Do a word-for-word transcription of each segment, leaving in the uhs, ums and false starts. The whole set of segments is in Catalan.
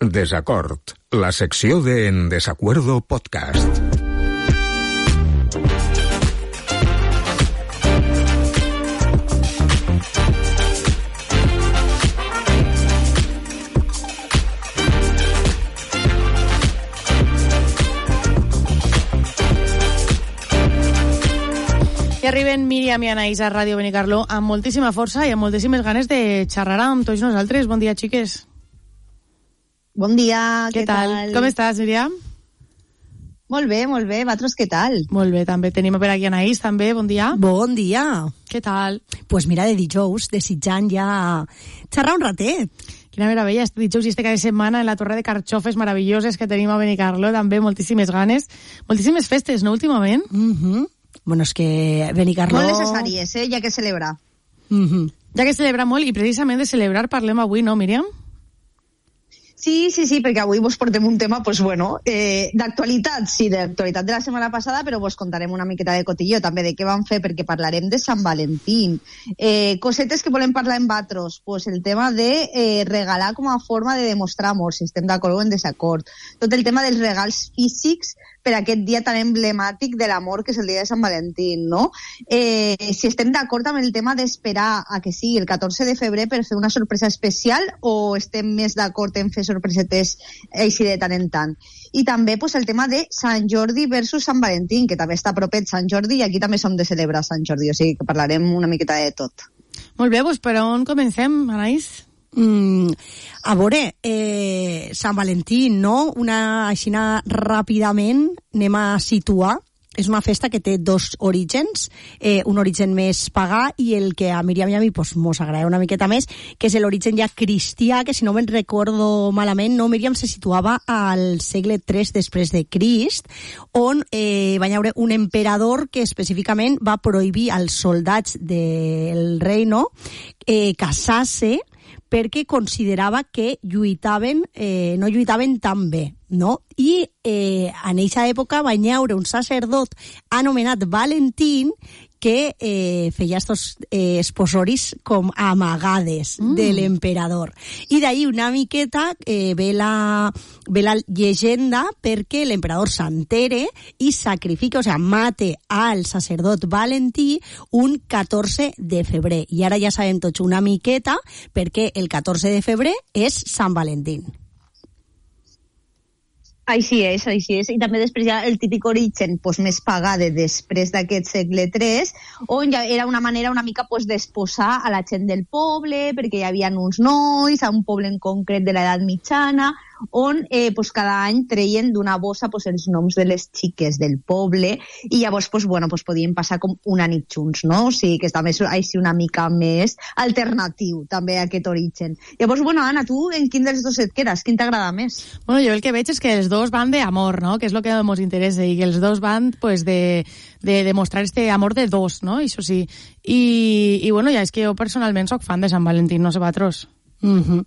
Desacord, la secció de En Desacuerdo Podcast. I arriben Míriam i Anaïs a Ràdio Benicarló amb moltíssima força i amb moltíssimes ganes de xerrar amb tots nosaltres. Bon dia, xiques. Bon dia, què, què tal? tal? Com estàs, Míriam? Molt bé, molt bé. Vosaltres què tal? Molt bé, també. Tenim per aquí Anaïs, també. Bon dia. Bon dia. Què tal? Pues mira, de dijous, desitjant ja xerrar un ratet. Quina meravella, este dijous i este cada setmana en la torre de carxofes meravelloses que tenim a Benicarló, també moltíssimes ganes. Moltíssimes festes, no, últimament? Mhm. Bueno, és que Benicarló... Molt necessàries, eh? Ja que celebrar. Mm-hmm. Ja que celebra molt, i precisament de celebrar parlem avui, no, Míriam? Sí, sí, sí, perquè avui vos portem un tema, pues bueno, eh, d'actualitat, sí, d'actualitat de la setmana passada, però vos contarem una miqueta de cotilló, també de què vam fer, perquè parlarem de Sant Valentín. Eh, cosetes que volem parlar amb vatros, pues el tema de eh, regalar com a forma de demostrar amor, si estem d'acord o en desacord. Tot el tema dels regals físics per aquest dia tan emblemàtic de l'amor que és el dia de Sant Valentín, no? Eh, si estem d'acord amb el tema d'esperar a que sigui el catorze de febrer per fer una sorpresa especial o estem més d'acord en fer sorpresetes així de tant en tant. I també pues, el tema de Sant Jordi versus Sant Valentín, que també està propet Sant Jordi i aquí també som de celebrar Sant Jordi, o sigui que parlarem una miqueta de tot. Molt bé, doncs per on comencem, Anaïs? Mm, a veure, eh, Sant Valentí, no? Una aixina ràpidament anem a situar. És una festa que té dos orígens, eh, un origen més pagà i el que a Míriam i a mi pues, mos agrada una miqueta més, que és l'origen ja cristià, que si no me'n recordo malament, no, Míriam se situava al segle tres després de Crist, on eh, va haver un emperador que específicament va prohibir als soldats del reino eh, casar-se perquè considerava que lluitaven, eh, no lluitaven tan bé, no? I eh, en aquesta època va haver un sacerdot anomenat Valentín que eh, feia estos eh, esposoris com amagades mm. de l'emperador. I d'ahí una miqueta eh, ve, la, ve la llegenda perquè l'emperador s'entere i sacrifica, o sigui, mate al sacerdot Valentí un catorze de febrer. I ara ja sabem tots una miqueta perquè el catorze de febrer és Sant Valentín. Així és, així és. I també després hi ha el típic origen pues, més pagà de després d'aquest segle tres, on ja era una manera una mica pues, d'exposar a la gent del poble, perquè hi havia uns nois, a un poble en concret de l'edat mitjana, on eh, pues, cada any treien d'una bossa pues, els noms de les xiques del poble i llavors pues, bueno, pues, podien passar com una nit junts, no? O sigui que també és així una mica més alternatiu també aquest origen. Llavors, bueno, Anna, tu en quin dels dos et quedes? Quin t'agrada més? Bueno, jo el que veig és que els dos van de amor, ¿no? Que és el que ens interessa i que els dos van pues, de, de demostrar este amor de dos, ¿no? Això sí. I, i bueno, ja és que jo personalment soc fan de Sant Valentín, no sé vosaltres. Mhm.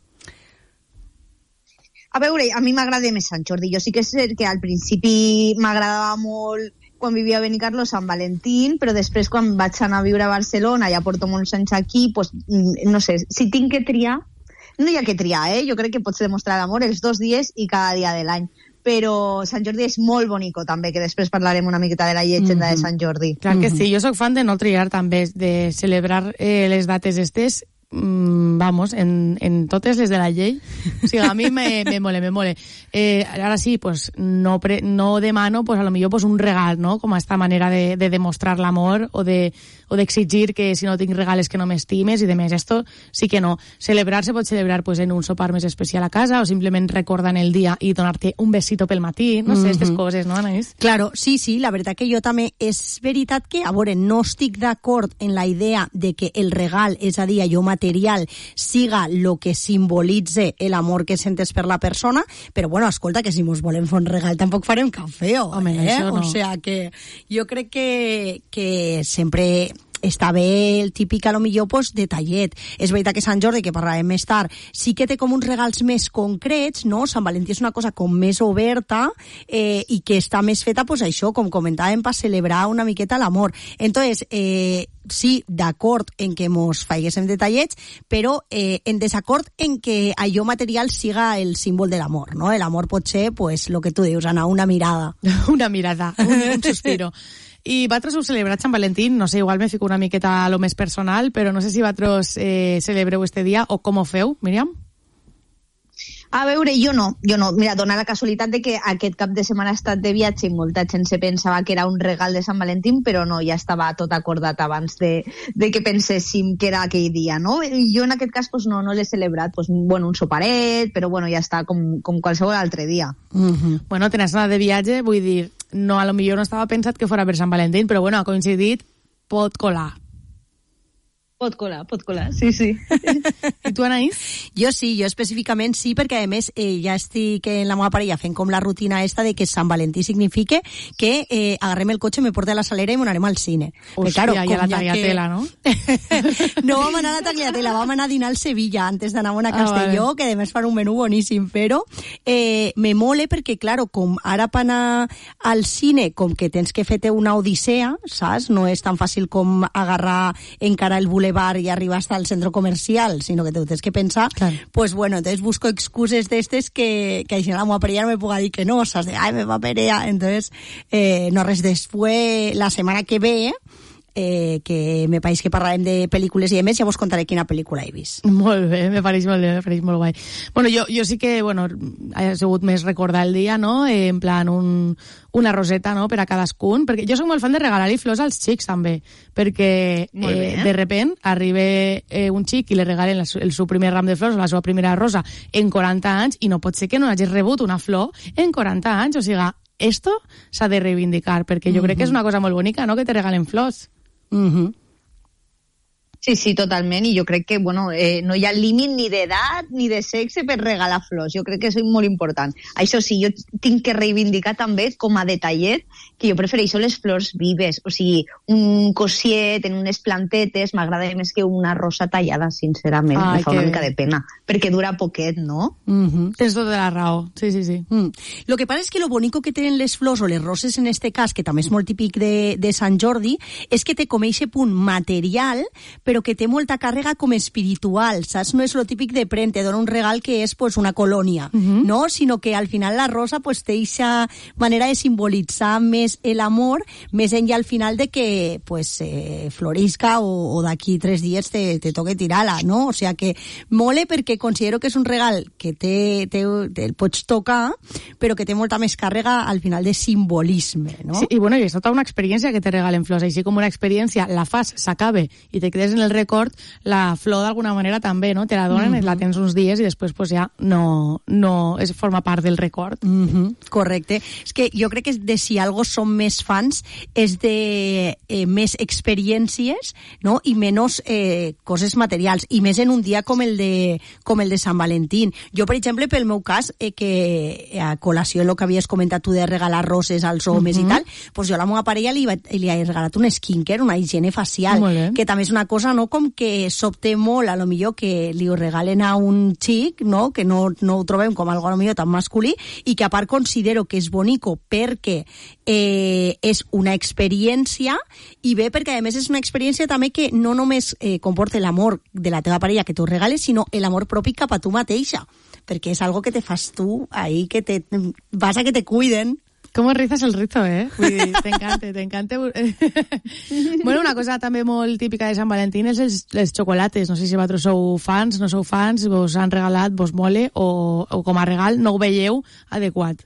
A veure, a mi m'agrada més Sant Jordi. Jo sí que és cert que al principi m'agradava molt quan vivia a Benicarló Sant Valentín, però després quan vaig anar a viure a Barcelona, ja porto molts anys aquí, pues, no sé, si tinc que triar, no hi ha que triar, eh? Jo crec que pots demostrar l'amor els dos dies i cada dia de l'any. Però Sant Jordi és molt bonico també, que després parlarem una miqueta de la llegenda mm-hmm. de Sant Jordi. Clar que sí, jo soc fan de no triar també, de celebrar eh, les dates estes, Mm, vamos, en, en totes les de la llei. O sigui, a mi me, me mole, me mole. Eh, ara sí, pues, no, pre, no demano pues, a lo millor pues, un regal, ¿no? Com a esta manera de, de demostrar l'amor o de o d'exigir que si no tinc regales que no m'estimes i demés. Esto sí que no. Celebrar se pot celebrar pues, en un sopar més especial a casa o simplement recordant el dia i donar-te un besito pel matí. No sé, aquestes mm-hmm. coses, no, Anaïs? Claro, sí, sí, la veritat que jo també és veritat que, a veure, no estic d'acord en la idea de que el regal, és a dir, allò material, siga lo que simbolitze l'amor que sentes per la persona, però bueno, escolta, que si mos volem fer un regal tampoc farem cap feo, home, eh? Això no. O sea que jo crec que, que sempre està bé el típic, a lo millor, pues, detallet. És veritat que Sant Jordi, que parlarem més tard, sí que té com uns regals més concrets, no? Sant Valentí és una cosa com més oberta eh, i que està més feta, pues, això, com comentàvem, per celebrar una miqueta l'amor. Entonces, eh, sí, d'acord en que mos faiguéssim detallets, però eh, en desacord en que allò material siga el símbol de l'amor, no? L'amor pot ser, pues, lo que tu dius, Anna, una mirada. Una mirada, un, un suspiro. I vosaltres heu celebrat Sant Valentí, no sé, igual me fico una miqueta a lo més personal, però no sé si vosaltres eh, celebreu este dia o com ho feu, Míriam? A veure, jo no, jo no. Mira, dona la casualitat de que aquest cap de setmana he estat de viatge i molta gent se pensava que era un regal de Sant Valentín, però no, ja estava tot acordat abans de, de que penséssim que era aquell dia, no? I jo en aquest cas pues, no, no l'he celebrat, pues, bueno, un soparet, però bueno, ja està com, com qualsevol altre dia. Mm-hmm. Bueno, tenies anat de viatge, vull dir, no, a lo millor no estava pensat que fora per Sant Valentín, però bueno, ha coincidit, pot colar. Pot colar, pot colar, sí, sí. I tu, Anaïs? Jo sí, jo específicament sí, perquè a més eh, ja estic en la meva parella fent com la rutina esta de que Sant Valentí signifique que eh, agarrem el cotxe, me porta a la salera i m'anarem al cine. Hòstia, claro, i a la Tagliatella, que... no? No vam anar a la Tagliatella, vam anar a dinar al Sevilla antes d'anar a Castelló, ah, vale. Que a més fan un menú boníssim, però eh, me mole perquè, claro, com ara per anar al cine, com que tens que fer-te una odissea, saps? No és tan fàcil com agarrar encara el bolet bar y arriba hasta el centro comercial, sino que te tienes que pensar, claro. Pues bueno, entonces busco excuses de estes que, que si no la meva parella no me puga dir que no, o sea, de, ay, me va a perear, entonces, eh, no res después, la semana que ve, eh, que me pareix que parlarem de pel·lícules i a més ja vos contaré quina pel·lícula he vist. Molt bé, me pareix molt bé, me pareix molt guai. Bueno, jo, jo sí que, bueno, ha sigut més recordar el dia, no? Eh, en plan, un, una roseta, no?, per a cadascun, perquè jo soc molt fan de regalar-li flors als xics, també, perquè eh, de repent arriba eh, un xic i li regalen la, el seu primer ram de flors o la seva primera rosa en quaranta anys i no pot ser que no hagis rebut una flor en quaranta anys, o sigui, esto s'ha de reivindicar, perquè jo mm-hmm. crec que és una cosa molt bonica, no?, que te regalen flors. Mhm. Sí, sí, totalment, i jo crec que, bueno, eh, no hi ha límit ni d'edat ni de sexe per regalar flors, jo crec que és molt important. Això sí, jo tinc que reivindicar també com a detallet que jo prefereixo les flors vives, o sigui, un cosiet en unes plantetes m'agrada més que una rosa tallada, sincerament. Ai, me fa una mica de pena, perquè dura poquet, no? Mm-hmm. Tens tota la raó, sí, sí, sí. Mm. Lo que pasa es que lo bonico que tenen les flors o les roses en este cas, que també és molt típic de, de Sant Jordi, és que té com eixe punt material, però que té molta càrrega com espiritual, saps? No és lo típic de pren, te dona un regal que és pues, una colònia, uh-huh. no? Sinó que al final la rosa pues, té eixa manera de simbolitzar més l'amor, més enllà al final de que pues, eh, florisca o, o d'aquí tres dies te, te toque tirar-la, no? O sea que mole perquè considero que és un regal que té, té, te el pots tocar, però que té molta més càrrega al final de simbolisme, no? Sí, i bueno, i és tota una experiència que te regalen flors, així com una experiència, la fas, s'acabe, i te quedes en el record, la flor d'alguna manera també, no? Te la donen, mm-hmm. la tens uns dies i després pues, ja no, no es forma part del record. Mm-hmm. Correcte. És que jo crec que de si algo som més fans és de eh, més experiències, no? I menys eh, coses materials, i més en un dia com el de, com el de Sant Valentín. Jo, per exemple, pel meu cas, eh, que a col·lació el que havies comentat tu de regalar roses als homes mm-hmm. i tal, pues jo a la meva parella li, va, li he regalat un skincare, una higiene facial, que també és una cosa, no?, com que s'opte molt, a lo millor que li ho regalen a un xic, no?, que no, no ho trobem com algo a lo millor tan masculí, i que a part considero que és bonico perquè eh, és una experiència, i bé perquè a més és una experiència també que no només eh, comporta l'amor de la teva parella que t'ho regales, sinó l'amor propi cap a tu mateixa, perquè és algo que te fas tu ahí, que te vas a que te cuiden. Com rizas el rizo, eh? Vull dir, t'encanta, t'encanta. Bueno, una cosa també molt típica de Sant Valentín és els, les xocolates. No sé si vosaltres sou fans, no sou fans, vos han regalat, vos mole, o, o com a regal no ho veieu adequat.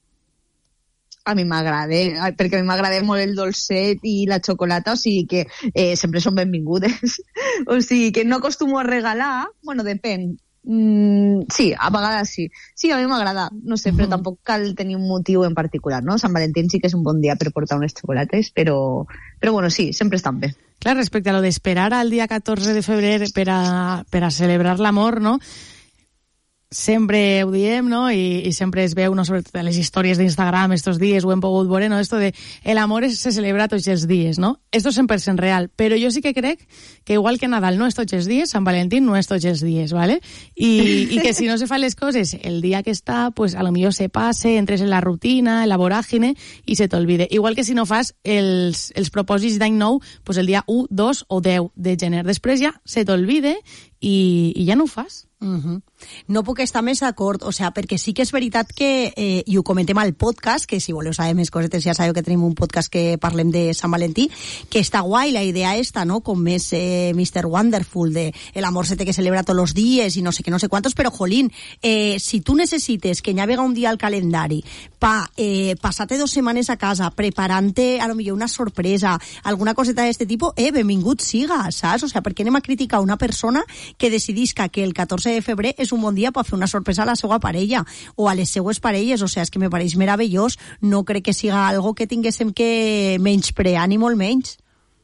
A mi m'agrada, perquè a mi m'agrada molt el dolcet i la xocolata, o sigui que eh, sempre són benvingudes. O sigui que no acostumo a regalar, bueno, depèn. Mm, sí, a vegades sí. Sí, a mi m'agrada, no sé, però uh-huh. tampoc cal tenir un motiu en particular, no? Sant Valentín sí que és un bon dia per portar unes xocolates, però, però bueno, sí, sempre estan bé. Clar, respecte a lo d'esperar al dia catorze de febrer per a, per a celebrar l'amor, no? sempre ho diem, no? I, i sempre es veu, no? Sobretot en les històries d'Instagram estos dies, ho hem pogut veure, no? Esto de el amor es, se celebra tots els dies, no? Esto es cent per cent real, però jo sí que crec que igual que Nadal no és tots els dies, Sant Valentín no és tots els dies, ¿vale? I, i que si no se fan les coses el dia que està, pues a lo millor se passe, entres en la rutina, en la voràgine i se t'olvide. Igual que si no fas els, els propòsits d'any nou, pues el dia u, dos o deu de gener. Després ja se t'olvide i, i ja no ho fas. Uh-huh. No puc estar més d'acord, o sea, perquè sí que és veritat que, eh, i ho comentem al podcast, que si voleu saber més cosetes ja sabeu que tenim un podcast que parlem de Sant Valentí, que està guai la idea esta, no?, com més eh, mister Wonderful, de el amor se té que celebra tots los dies i no sé què, no sé quantos, però jolín, eh, si tu necessites que hi haga un dia al calendari pa eh, passar-te dos setmanes a casa preparant-te a lo millor una sorpresa, alguna coseta d'aquest tipus, eh, benvingut siga, saps? O sea, per què anem a criticar una persona que decidisca que el catorze de febrer és un bon dia per fer una sorpresa a la seva parella o a les seues parelles? O sea, és que me pareix meravellós, no crec que siga algo que tinguéssim que menysprear ni molt menys.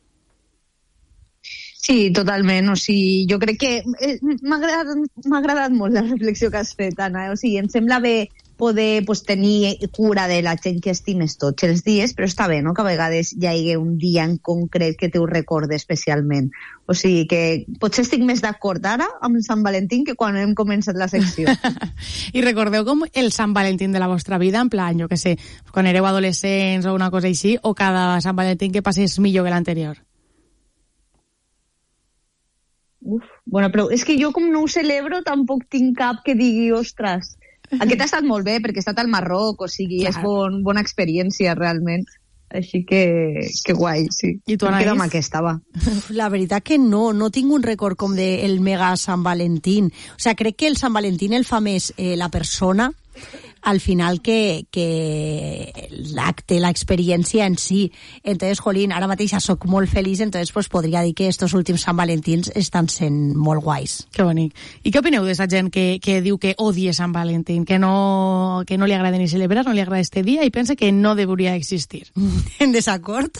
Sí, totalment, o sigui, jo crec que eh, m'ha agradat, m'ha agradat molt la reflexió que has fet, Anna, o sigui, em sembla bé poder pues, tenir cura de la gent que estimes tots els dies, però està bé, no?, que a vegades hi hagi un dia en concret que te ho recorde especialment. O sigui que potser estic més d'acord ara amb Sant Valentín que quan hem començat la secció. I recordeu com el Sant Valentín de la vostra vida, en plan, jo que sé, quan éreu adolescents o una cosa així, o cada Sant Valentín que passés millor que l'anterior? Uf, bueno, però és que jo com no ho celebro tampoc tinc cap que digui, ostres, aquest ha estat molt bé perquè he estat al Marroc, o sigui, clar, és bon, bona experiència realment, així que, que guai, sí. I tu, Anaïs? Queda amb aquesta, va. La veritat que no, no tinc un record com de el mega Sant Valentín. O sea, crec que el Sant Valentín el fa més eh, la persona al final que, que l'acte, la experiencia en sí. Entonces, jolín, ara mateix ja soc molt feliç, entonces pues, podria dir que estos últims Sant Valentins estan sent molt guais. Que bonic. I què opineu d'aquesta gent que, que diu que odia Sant Valentín, que no, que no li agrada ni celebrar, no li agrada este dia i pensa que no hauria d'existir? En desacord?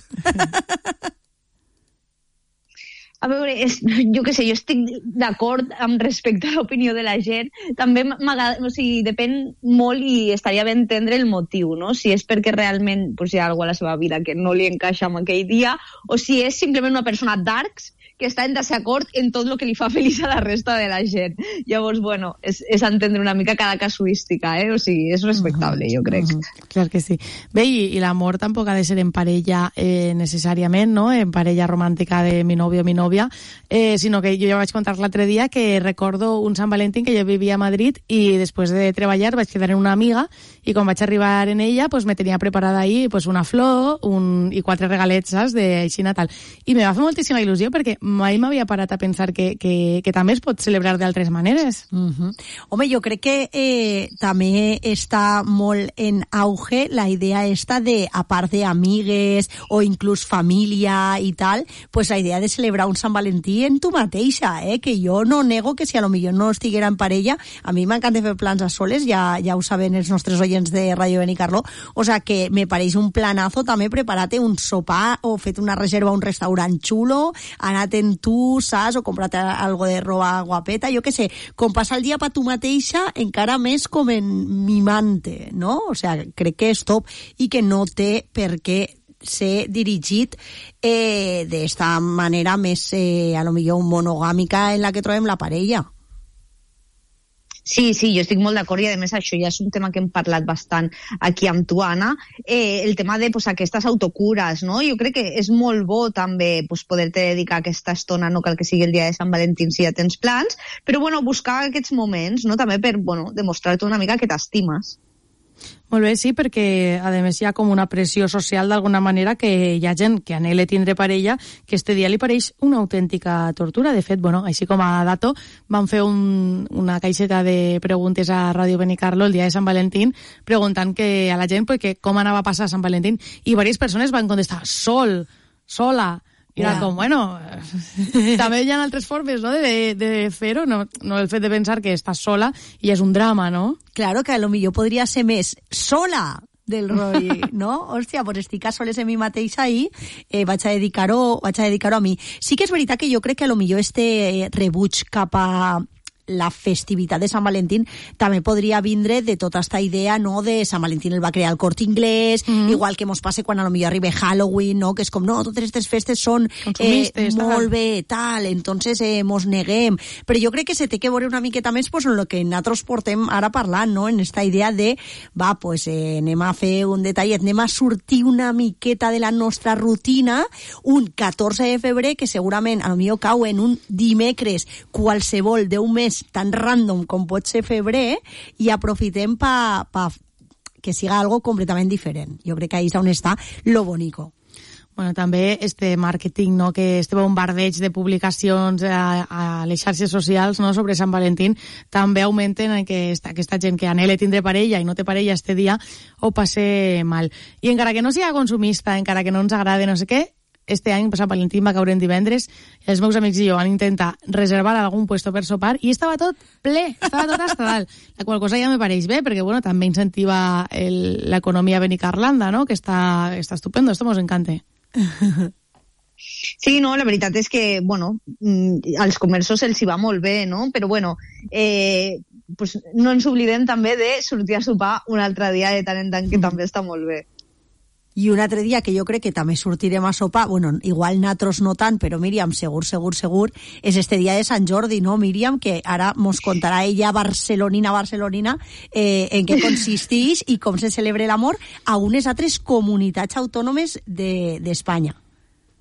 A veure, és, jo què sé, jo estic d'acord amb respecte a l'opinió de la gent. També m'agrada, o sigui, depèn molt i estaria bé entendre el motiu, no? Si és perquè realment pues, hi ha alguna a la seva vida que no li encaixa amb aquell dia, o si és simplement una persona darks que està en desacord en tot el que li fa feliç a la resta de la gent. Llavors, bueno, és, és entendre una mica cada casuística, eh? O sigui, és respectable, jo crec. Uh-huh. Clar que sí. Bé, i, i l'amor tampoc ha de ser en parella eh, necessàriament, no? En parella romàntica de mi novio o mi novia, eh, sinó que jo ja vaig contar l'altre dia que recordo un Sant Valentín que jo vivia a Madrid i després de treballar vaig quedar en una amiga i quan vaig arribar en ella pues, me tenia preparada ahí pues, una flor un, i quatre regalets, saps, d'així Natal. I me va fer moltíssima il·lusió perquè mai m'havia parat a pensar que, que, que també es pot celebrar d'altres maneres. Uh-huh. Home, jo crec que eh, també està molt en auge la idea esta de, a part d'amigues o inclús família i tal, pues la idea de celebrar un Sant Valentí en tu mateixa, eh? Que jo no nego que si a lo millor no estiguera en parella, a mi m'encanta fer plans a soles, ja, ja ho saben els nostres oients de Radio Benicarló, o sea que me pareix un planazo també preparar-te un sopar o fet una reserva a un restaurant xulo, anar en tu, saps, o comprar-te algo de roba guapeta, jo què sé, com passar el dia per tu mateixa, encara més com en mimante, no? O sea, crec que és top i que no té per què ser dirigit eh, d'esta manera més, eh, a lo millor, monogàmica en la que trobem la parella. Sí, sí, jo estic molt d'acord i a més això ja és un tema que hem parlat bastant aquí amb tu, Anna, eh, el tema de pues, aquestes autocures, no? Jo crec que és molt bo també pues, poder-te dedicar a aquesta estona, no cal que sigui el dia de Sant Valentín si ja tens plans, però bueno, buscar aquests moments, no? També per bueno, demostrar-te una mica que t'estimes. Molt bé, sí, perquè a més hi ha com una pressió social d'alguna manera que hi ha gent que anhela tindre parella que este dia li pareix una autèntica tortura. De fet, bueno, així com a dato van fer un, una caixeta de preguntes a Ràdio Benicarló el dia de Sant Valentín preguntant que a la gent pues, que com anava a passar Sant Valentín i diverses persones van contestar sol, sola. I era yeah. com, bueno, també hi ha altres formes, no?, de, de fer-ho, no, no el fet de pensar que estàs sola i és un drama, no? Claro, que a lo millor podria ser més sola del roi, no? Hòstia, pues estic a soles en mi mateixa i eh, vaig a dedicar-ho vaig a dedicar-ho a mi. Sí que és veritat que jo crec que a lo millor este rebuig cap a la festivitat de Sant Valentín també podria vindre de tota esta idea, no?, de Sant Valentín el va crear el Corte Inglés, mm-hmm. igual que mos passa quan a lo millor arriba Halloween, no?, que és com, no, totes aquestes festes són eh, molt bé, tal, entonces eh, mos neguem. Però jo crec que se té que veure una miqueta més pues, en lo que nosaltres portem ara parlant, no?, en esta idea de, va, pues eh, anem a fer un detallet, anem a sortir una miqueta de la nostra rutina un catorze de febrer, que segurament a lo millor cau en un dimecres qualsevol d'un mes tan random com pot ser febrer, i aprofitem pa, pa que siga algo completament diferent. Jo crec que ahí és on està lo bonico. Bueno, també este màrqueting, no?, que este bombardeig de publicacions a, a les xarxes socials, no?, sobre Sant Valentín, també augmenten en que esta, aquesta gent que anhela tindre parella i no té parella este dia ho passe mal. I encara que no siga consumista, encara que no ens agrade no sé què, este any Sant Valentín va caure en divendres i els meus amics i jo van intentar reservar algun puesto per sopar i estava tot ple, estava tot hasta dalt. La qual cosa ja me pareix bé, perquè bueno, també incentiva l'economia benicarlanda, no?, que està, està estupendo, esto mos encanta. Sí, no, la veritat és que, bueno, als comerços els hi va molt bé, no? Però, bueno, eh, pues no ens oblidem també de sortir a sopar un altre dia de tant en tant, que també està molt bé. I un altre dia que jo crec que també sortirem a sopar, bueno, igual natros no tant, però Míriam, segur, segur, segur, és este dia de Sant Jordi, no, Míriam? Que ara mos contarà ella barcelonina, barcelonina, eh, en què consisteix i com se celebra l'amor a unes altres comunitats autònomes d'Espanya. De,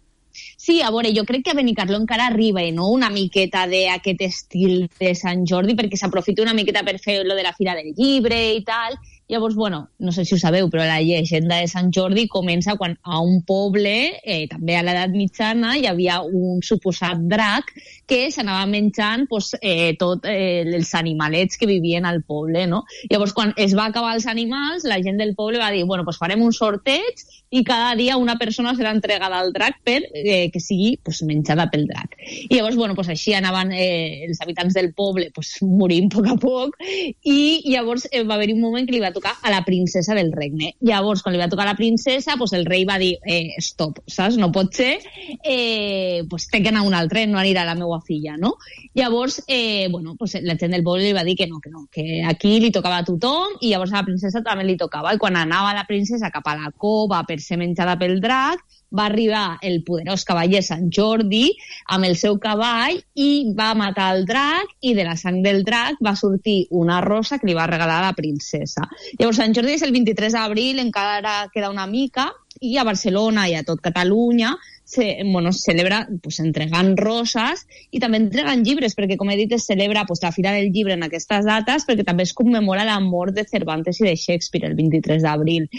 Sí, a veure, jo crec que a Benicarló encara arriba, no?, una miqueta d'aquest estil de Sant Jordi, perquè s'aprofita una miqueta per fer lo de la Fira del Llibre i tal. Llavors, bueno, no sé si ho sabeu, però la llegenda de Sant Jordi comença quan a un poble, eh, també a l'edat mitjana, hi havia un suposat drac que s'anava menjant pues, eh, tot eh, els animalets que vivien al poble, no? Llavors, quan es va acabar els animals, la gent del poble va dir, bueno, pues farem un sorteig i cada dia una persona serà entregada al drac per eh, que sigui pues, menjada pel drac. I llavors, bueno, pues així anaven eh, els habitants del poble pues, morint a poc a poc, i llavors eh, va haver un moment que li va tocar a la princesa del regne. Llavors, quan li va tocar a la princesa, pues el rei va dir, eh, stop, saps? No pot ser, eh, pues té que anar un altre, no anirà la meva filla, no? Llavors, eh, bueno, pues la gent del poble li va dir que no, que no, que aquí li tocava a tothom, i llavors a la princesa també li tocava, i quan anava la princesa cap a la cova per ser menjada pel drac, va arribar el poderós cavaller Sant Jordi amb el seu cavall i va matar el drac, i de la sang del drac va sortir una rosa que li va regalar a la princesa. Llavors Sant Jordi és el vint-i-tres d'abril, encara queda una mica, i a Barcelona i a tot Catalunya se, bueno, se celebra pues, entregant roses i també entregant llibres, perquè com he dit es celebra pues, la Fira del Llibre en aquestes dates, perquè també es commemora la mort de Cervantes i de Shakespeare el vint-i-tres d'abril.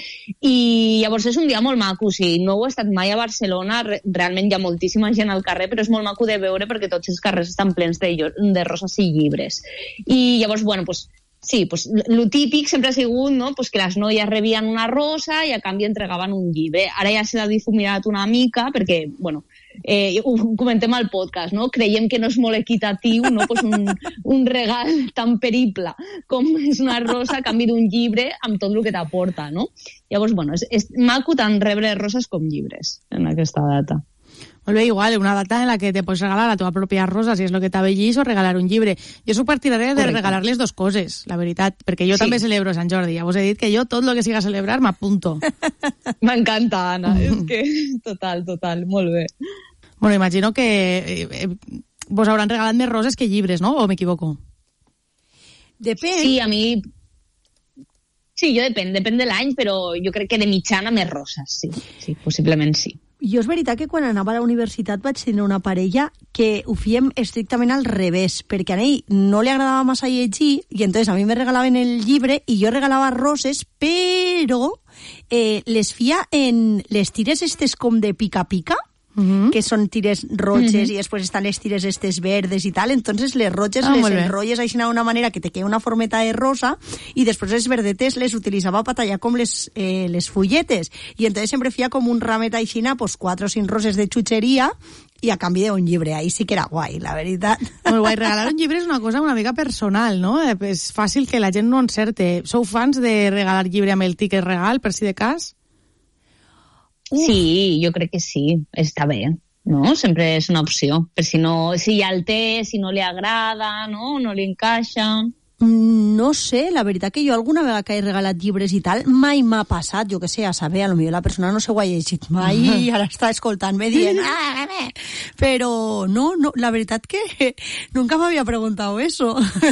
I llavors és un dia molt maco, si no heu estat mai a Barcelona, re, realment hi ha moltíssima gent al carrer, però és molt maco de veure perquè tots els carrers estan plens de, de roses i llibres. I llavors, bueno, pues, sí, pues, lo típic sempre ha sigut, no?, pues, que les noies rebien una rosa i a canvi entregaven un llibre. Ara ja s'ha difuminat una mica perquè, bueno, eh, ho comentem al podcast, no? Creiem que no és molt equitatiu, no?, pues un, un regal tan perible com és una rosa a canvi d'un llibre amb tot el que t'aporta, no? Llavors, bueno, és, és maco tant rebre roses com llibres en aquesta data. Molt bé, igual, una data en la que te pots regalar la teva pròpia rosa, si és el que t'avellís, o regalar un llibre. Jo soc partidària de regalar les dues coses, la veritat, perquè jo sí. també celebro Sant Jordi. Ja vos he dit que jo tot el que siga a celebrar m'apunto. M'encanta, Anna, és que total, total, molt bé. Bueno, imagino que eh, vos hauran regalat més roses que llibres, no? O m'equivoco? Depèn. Sí, a mi... Sí, jo depèn, depèn de l'any, però jo crec que de mitjana més roses, sí, sí, possiblement sí. Jo és veritat que quan anava a la universitat vaig tenir una parella que ho fèiem estrictament al revés, perquè a ell no li agradava massa llegir i entonces a mi me regalaven el llibre i jo regalava roses, però eh, les fia en les tires estes com de pica-pica, Uh-huh. que són tires roges uh-huh. i després estan les tires estes verdes i tal, entonces les roges ah, les enrotlles així d'una manera que te queda una formeta de rosa i després les verdetes les utilitzava per tallar com les, eh, les fulletes i entonces sempre feia com un ramet així, pues quatre o cinc roses de xutxeria i a canvi d'un llibre, ahí sí que era guai, la veritat. Molt guai, regalar un llibre és una cosa una mica personal, no? És fàcil que la gent no encerte. Sou fans de regalar llibre amb el tiquet regal, per si de cas? Uf. Sí, jo crec que sí, està bé. no? Sempre és una opció. Per si no, si ja el té, si no li agrada, no? No li encaixa... No sé, la veritat que jo alguna vegada que he regalat llibres i tal, mai m'ha passat, jo que sé, a saber, a lo millor la persona no s'ho ha llegit mai i ara està escoltant-me dient ah, però no, no, la veritat que nunca m'havia preguntat eso.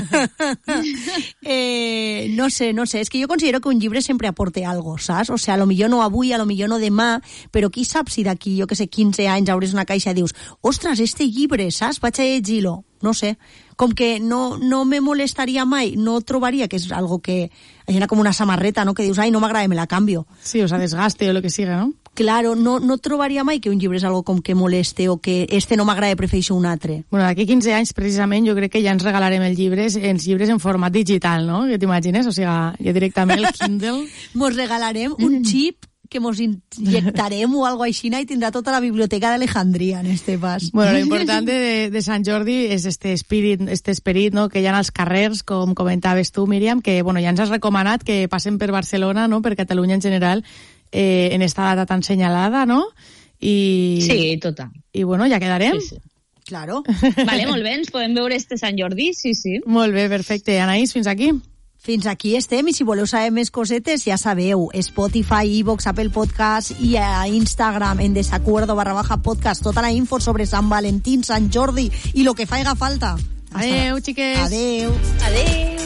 eh, no sé, no sé, és que jo considero que un llibre sempre aporta algo, saps? O sea, a lo millor no avui, a lo millor no demà, però qui sap si d'aquí, jo que sé, quinze anys obres una caixa i dius, ostres, este llibre, saps? Vaig a llegir-lo. No sé, com que no, no me molestaria mai, no trobaria que és algo que... Hi ha com una samarreta, no?, que dius, ai, no m'agrada, me la canvio. Sí, o sea, desgaste o lo que siga, no? Claro, no, no trobaria mai que un llibre és algo com que moleste o que este no m'agrada, prefereixo un altre. Bueno, d'aquí quinze anys, precisament, jo crec que ja ens regalarem els llibres, els llibres en format digital, no? Que t'imagines? O sigui, ja directament el Kindle... Mos regalarem un xip que mos inyectarem o algo així i tindrà tota la biblioteca d'Alejandria en este pas. Bueno, lo importante de, de Sant Jordi és este esperit, este esperit, no?, que hi ha als carrers, com comentaves tu, Míriam, que bueno, ja ens has recomanat que passen per Barcelona, no?, per Catalunya en general, eh, en esta data tan senyalada, no? I, sí, total. I bueno, ja quedarem. Sí, sí. Claro. Vale, molt bé, ens podem veure este Sant Jordi, sí, sí. Molt bé, perfecte. Anaïs, fins aquí. Fins aquí estem, i si voleu saber més cosetes, ja sabeu, Spotify, iVoox, Apple Podcast i a Instagram en desacuerdo barra baja podcast, tota la info sobre Sant Valentín, Sant Jordi i lo que faiga falta. Adeu, xiques. Adeu. Adeu.